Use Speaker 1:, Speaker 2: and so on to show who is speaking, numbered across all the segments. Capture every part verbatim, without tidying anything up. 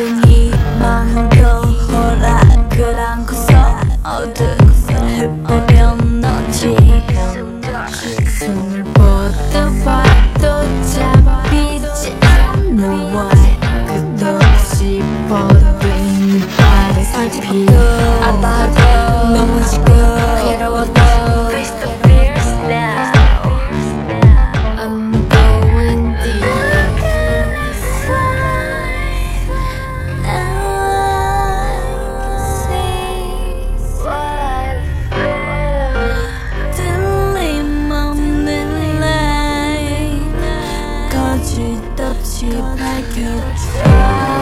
Speaker 1: 작은 희망도 호락을 안고서 어두워버린 너지. 손을 뻗어 봐도 잡히지 않아. 끝없이 뻗어있는 발에 살피 아파도 넘어지고 괴로워도 Face the fears now. I'm going deep. 거짓없이 밝혀져.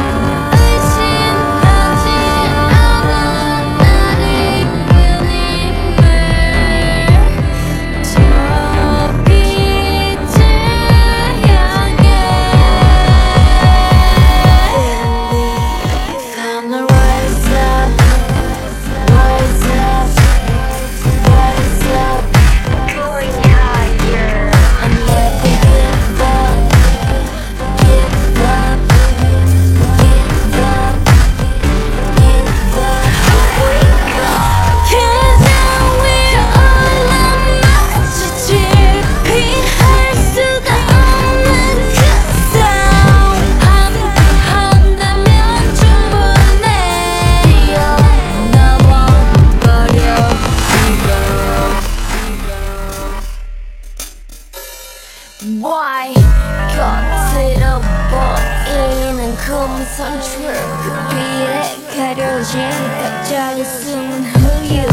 Speaker 1: Why? 겉으로 보이는 금선출 위에 가려진 갑자기 숨은 후유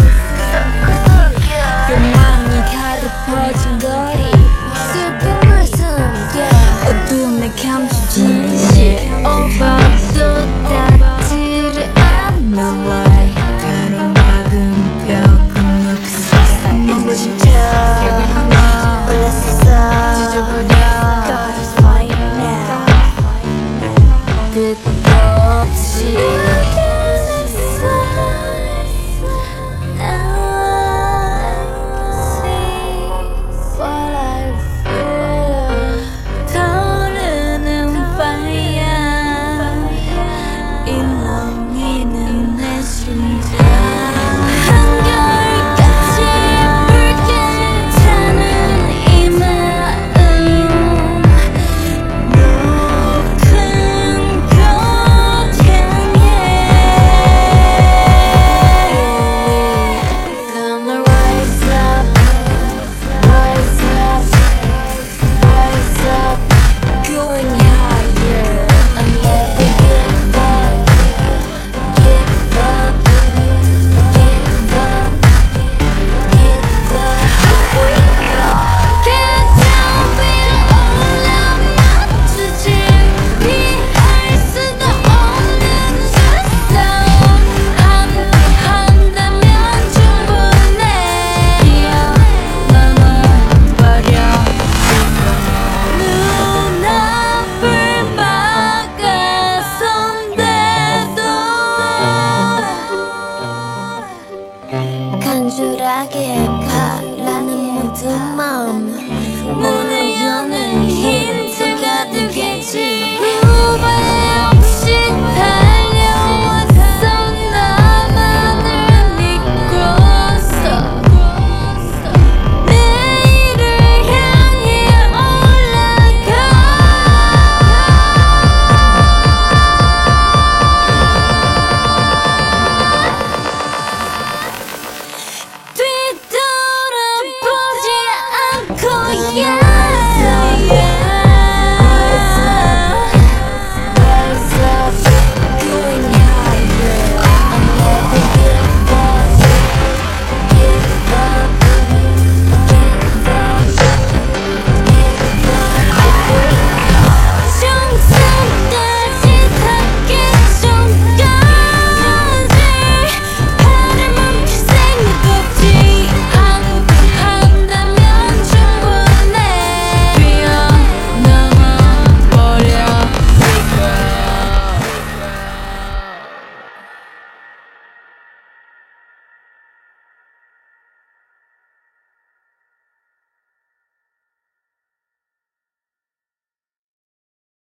Speaker 1: 욕망이 가득 퍼진 거리 슬픔을 숨겨 어둠에 감춘 진실 오버도 닿지를 않아. Why? 가로막은 벽은 너 그 세상에 묻혀 올랐어. 끝없이 타오르는 fire 일렁이는 내 심장. 한결같이 붉게 타는 이 마음 높은 곳 향해 Gonna rise up, rise up, rise up, going higher. I'm never give up, give up, give up, give up. Wake up. 계속 위로 올라 멈추지 피할 수도 없는 세상. 함께한다면 충분해. 넘어버려 눈앞을 막아선대도 간절하게 바라는 모든 마음